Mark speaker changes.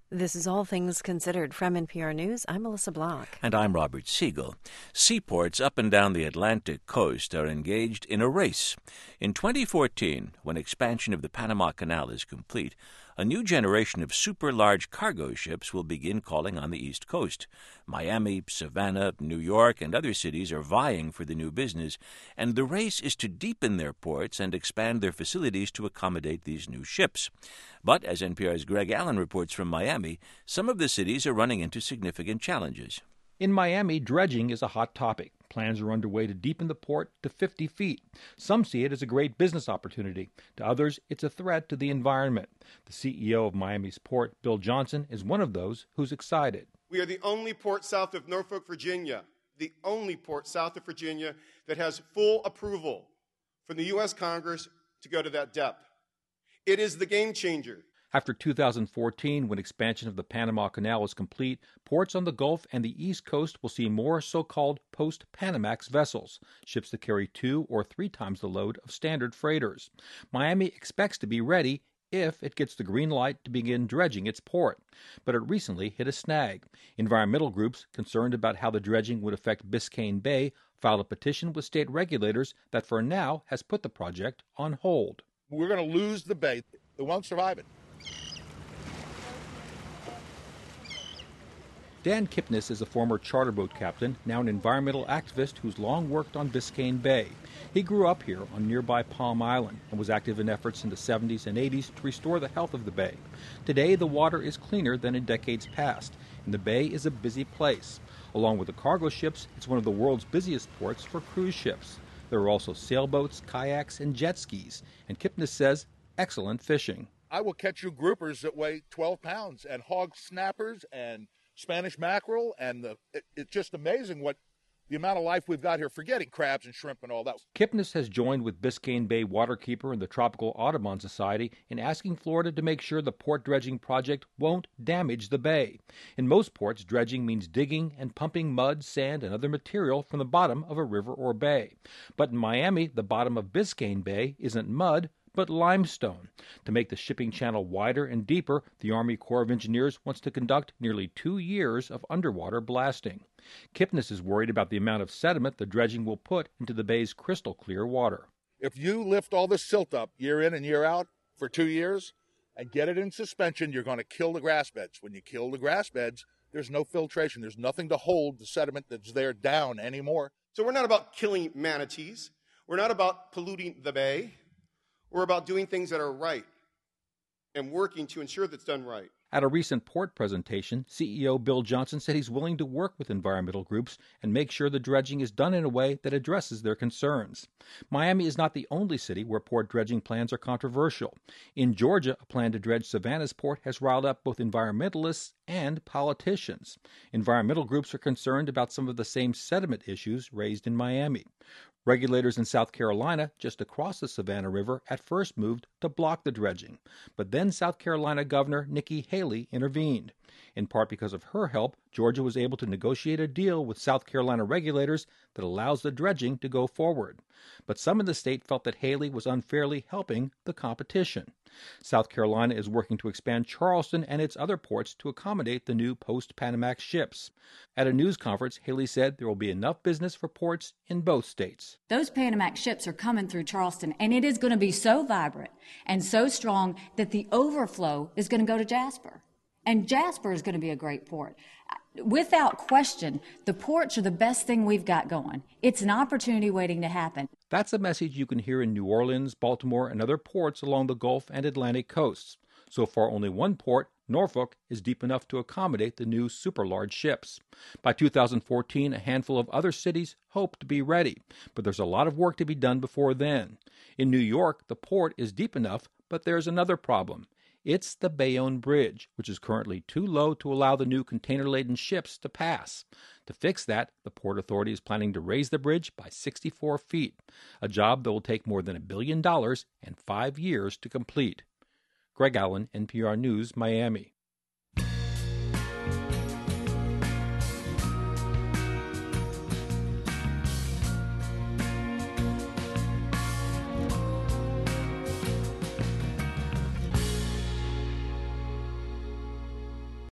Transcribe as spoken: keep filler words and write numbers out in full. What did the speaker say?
Speaker 1: This is All Things Considered from N P R News. I'm Melissa Block.
Speaker 2: And I'm Robert Siegel. Seaports up and down the Atlantic coast are engaged in a race. In twenty fourteen, when expansion of the Panama Canal is complete, a new generation of super-large cargo ships will begin calling on the East Coast. Miami, Savannah, New York, and other cities are vying for the new business, and the race is to deepen their ports and expand their facilities to accommodate these new ships. But, as N P R's Greg Allen reports from Miami, some of the cities are running into significant challenges.
Speaker 3: In Miami, dredging is a hot topic. Plans are underway to deepen the port to fifty feet. Some see it as a great business opportunity. To others, it's a threat to the environment. The C E O of Miami's port, Bill Johnson, is one of those who's excited.
Speaker 4: We are the only port south of Norfolk, Virginia, the only port south of Virginia that has full approval from the U S Congress to go to that depth. It is the game changer.
Speaker 3: After two thousand fourteen, when expansion of the Panama Canal is complete, ports on the Gulf and the East Coast will see more so-called post-Panamax vessels, ships that carry two or three times the load of standard freighters. Miami expects to be ready if it gets the green light to begin dredging its port. But it recently hit a snag. Environmental groups, concerned about how the dredging would affect Biscayne Bay, filed a petition with state regulators that for now has put the project on hold.
Speaker 5: We're going to lose the bay. It won't survive it.
Speaker 3: Dan Kipnis is a former charter boat captain, now an environmental activist who's long worked on Biscayne Bay. He grew up here on nearby Palm Island and was active in efforts in the seventies and eighties to restore the health of the bay. Today, the water is cleaner than in decades past, and the bay is a busy place. Along with the cargo ships, it's one of the world's busiest ports for cruise ships. There are also sailboats, kayaks, and jet skis, and Kipnis says excellent fishing.
Speaker 5: I will catch you groupers that weigh twelve pounds and hog snappers and Spanish mackerel, and the, it, it's just amazing what the amount of life we've got here, forgetting crabs and shrimp and all that.
Speaker 3: Kipnis has joined with Biscayne Bay Waterkeeper and the Tropical Audubon Society in asking Florida to make sure the port dredging project won't damage the bay. In most ports, dredging means digging and pumping mud, sand, and other material from the bottom of a river or bay. But in Miami, the bottom of Biscayne Bay isn't mud, but limestone. To make the shipping channel wider and deeper, the Army Corps of Engineers wants to conduct nearly two years of underwater blasting. Kipnis is worried about the amount of sediment the dredging will put into the bay's crystal clear water.
Speaker 5: If you lift all this silt up year in and year out for two years and get it in suspension, you're going to kill the grass beds. When you kill the grass beds, there's no filtration. There's nothing to hold the sediment that's there down anymore.
Speaker 4: So we're not about killing manatees. We're not about polluting the bay. We're about doing things that are right and working to ensure that's done right.
Speaker 3: At a recent port presentation, C E O Bill Johnson said he's willing to work with environmental groups and make sure the dredging is done in a way that addresses their concerns. Miami is not the only city where port dredging plans are controversial. In Georgia, a plan to dredge Savannah's port has riled up both environmentalists and politicians. Environmental groups are concerned about some of the same sediment issues raised in Miami. Regulators in South Carolina, just across the Savannah River, at first moved to block the dredging. But then South Carolina Governor Nikki Haley intervened. In part because of her help, Georgia was able to negotiate a deal with South Carolina regulators that allows the dredging to go forward. But some in the state felt that Haley was unfairly helping the competition. South Carolina is working to expand Charleston and its other ports to accommodate the new post-Panamax ships. At a news conference, Haley said there will be enough business for ports in both states.
Speaker 6: Those Panamax ships are coming through Charleston, and it is going to be so vibrant and so strong that the overflow is going to go to Jasper. And Jasper is going to be a great port. Without question, the ports are the best thing we've got going. It's an opportunity waiting to happen.
Speaker 3: That's a message you can hear in New Orleans, Baltimore, and other ports along the Gulf and Atlantic coasts. So far, only one port, Norfolk, is deep enough to accommodate the new super-large ships. By two thousand fourteen, a handful of other cities hope to be ready, but there's a lot of work to be done before then. In New York, the port is deep enough, but there's another problem. It's the Bayonne Bridge, which is currently too low to allow the new container-laden ships to pass. To fix that, the Port Authority is planning to raise the bridge by sixty-four feet, a job that will take more than a billion dollars and five years to complete. Greg Allen, N P R News, Miami.